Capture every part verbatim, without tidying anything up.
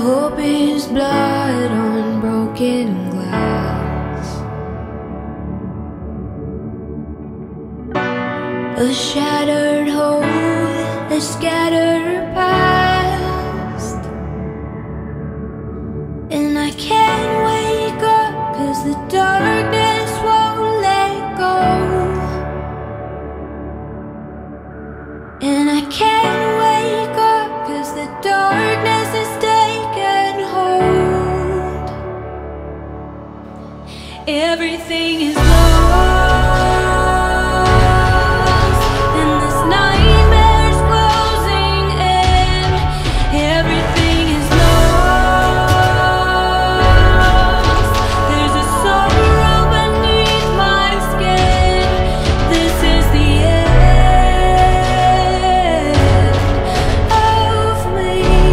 hope is blood on broken glass, a shattered hope, a scattered past. And I can't wake up 'cause the darkness won't let go. And I can't wake up 'cause the darkness has taken hold. Everything is lost, and this nightmare's closing in. Everything is lost. There's a sorrow beneath my skin. This is the end of me.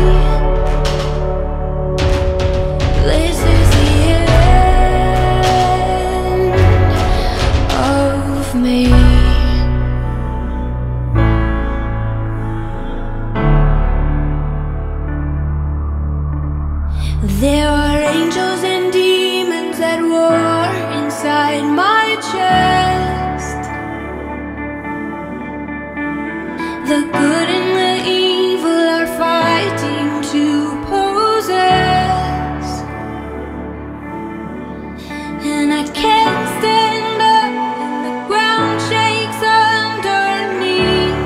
This is the end of me. There are angels and demons at war inside my chest. The good and the evil are fighting to possess. And I can't stand up, and the ground shakes underneath.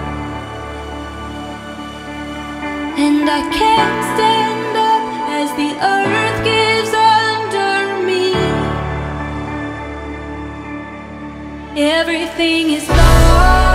And I can't stand up as the earth gives under me. Everything is lost.